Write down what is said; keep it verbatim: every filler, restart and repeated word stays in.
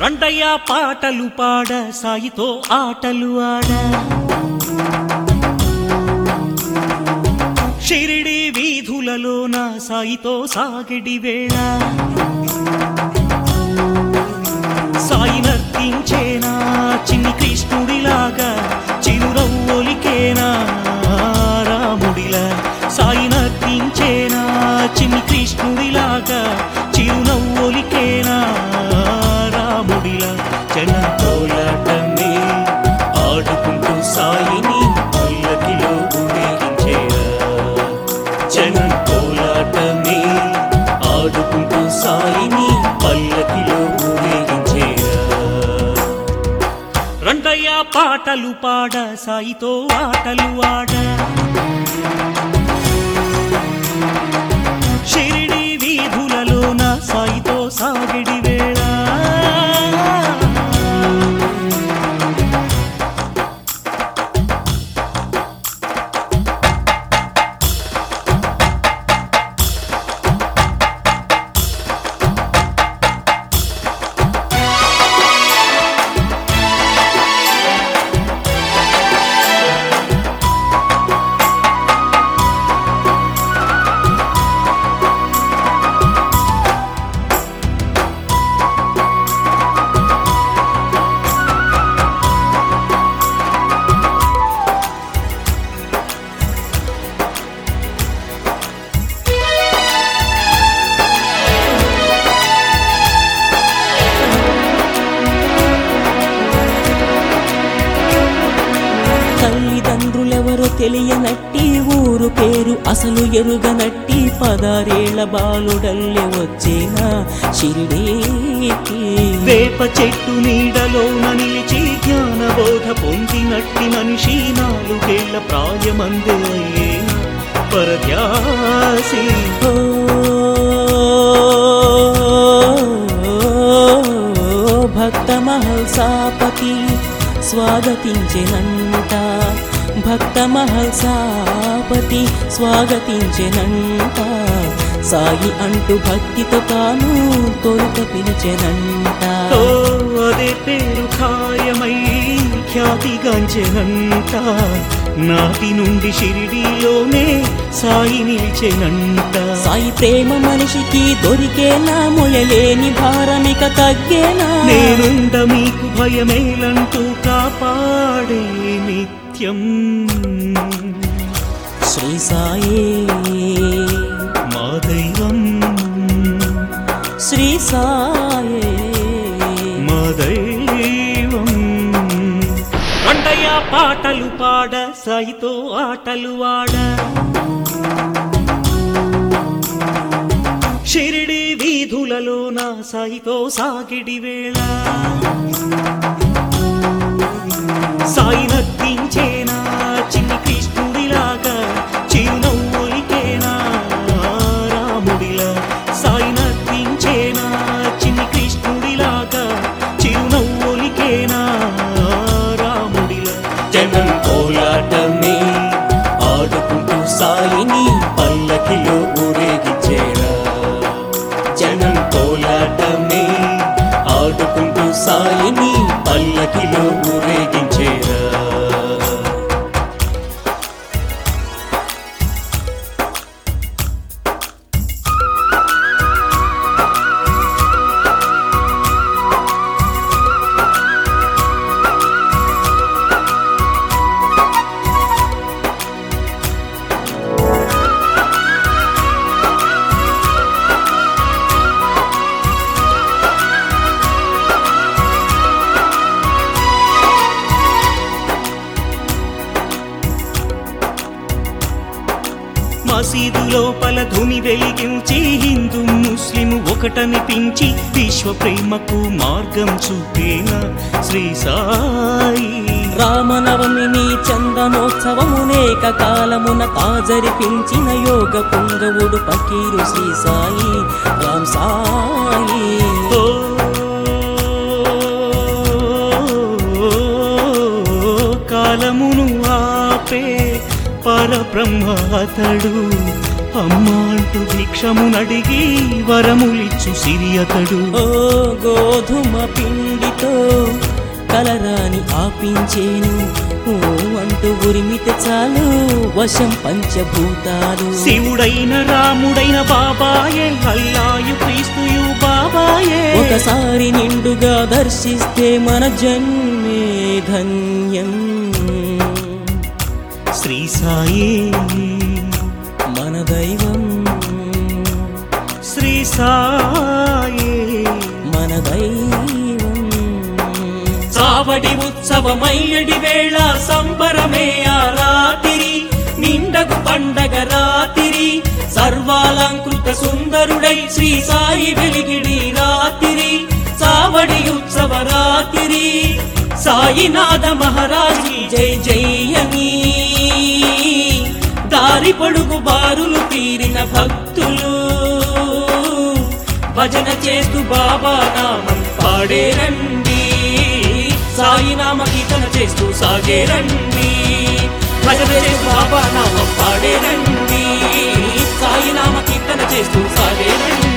రండయ్యా పాటలు పాడ సాయితో ఆటలు ఆడ షిరిడి వీధులలోన సాయితో సాగిడి వేళ సాయి నర్తించేనా చిన్ని కృష్ణుడిలాగా చిరురవ్వొలికేనా రాముడిలా సాయి నర్తించేనా చిన్ని కృష్ణుడిలాగా చిరునవ్వొలికేనా రాముడిలా జనం కోలాటమే ఆడుకుంటూ సాయిని పల్లకిలో ఊరేగించేరా జనం కోలాటమే ఆడుకుంటూ సాయిని పల్లకిలో ఊరేగించేరా రండయ్యా పాటలు పాడ సాయితో ఆటలు ఆడ షిరిడి వీధులలోన సాయితో సాగిడి వేళ తల్లిదండ్రులెవరో తెలియనట్టి ఊరు పేరు అసలు ఎరుగనట్టి పదారేళ్ల బాలుడల్లే వచ్చేనా షిరిడీకి వేప చెట్టు నీడలోన నిలిచి జ్ఞానబోధ పొందినట్టి మనిషి నాలుగేళ్ల ప్రాయమందు అయ్యేనా పరధ్యాసి ఓ భక్త మహల్సాపతి స్వాగతించెనంట భక్త మహల్సాపతి స్వాగతించెనంట సాయి అంటూ భక్తితో తాను తొలుత పిలిచెనంట ఓ అదే పేరు ఖాయమై ఖ్యాతిగాంచెనంట నాటి నుండి షిరిడీలోనే సాయి నిలిచెనంట సాయి ప్రేమ మనిషికి దొరికేనా మొయలేని భారమిక తగ్గేనా నేనుండ మీకు భయమేలంటూ కాపాడే నిత్యం శ్రీ సాయే మా దైవం శ్రీ సాయే మా దైవం రండయ్యా పాటలు పాడ సాయితో ఆటలు ఆడ షిరిడి వీధులలోన సాయితో సాగిడి వేళ సాయి నర్తించేనా చిన్ని కృష్ణుడిలాగా చిరునవ్వులికేనా రాముడిలా సాయి నర్తించేనా చిన్ని కృష్ణుడిలాగా చిరునవ్వులికేనా రాముడిలా జనం కోలాటమే ఆడుకుంటూ సాయిని పల్లకిలో ఊరేగించేరా జనం కోలాటమే ఆడుకుంటూ సాయిని పల్లకిలో ఊరేగించేరా మసీదు లోపల ధుని వెలిగించి హిందూ ముస్లిం ఒకటనిపించి విశ్వ ప్రేమకు మార్గం చూపేనా శ్రీ సాయి రామనవమిని చందనోత్సవమునేక కాలమున తాజరిపించిన యోగ పుంగవుడు పకీరు శ్రీ సాయి రామ్ సాయి ఓ కాలమును ఆపే పరబ్రహ్మ అతడు అమ్మా అంటూ భిక్షమునడిగి వరములిచ్చు సిరియతడు. ఓ గోధుమ పిండితో కలరాని ఆపించేను, ఓ అంటూ ఉరిమితే చాలు వశం పంచభూతాలు. శివుడైన రాముడైన బాబాయే, అల్లాయు క్రీస్తుయు బాబాయే. ఒకసారి నిండుగా దర్శిస్తే మన జన్మే ధన్యం. శ్రీ సాయే మన దైవం, శ్రీ సాయే మన దైవం. చావడి ఉత్సవమయ్యడి వేళ సంబరమే ఆ రాతిరి, నిండగు పండగ రాతిరి. సర్వాలంకృత సుందరుడై శ్రీ సాయి వెలిగిడి రాతిరి, చావడి ఉత్సవ రాతిరి. సాయినాథ మహారాజీ జై జై అని దారి పొడుగు బారులు తీరిన భక్తులు భజన చేస్తూ బాబా నామం పాడేరండి. సాయి నామ కీర్తన చేస్తూ సాగేరండి. భజన చేస్తూ బాబా నామం పాడేరండి. సాయి నామ కీర్తన చేస్తూ సాగేరండి.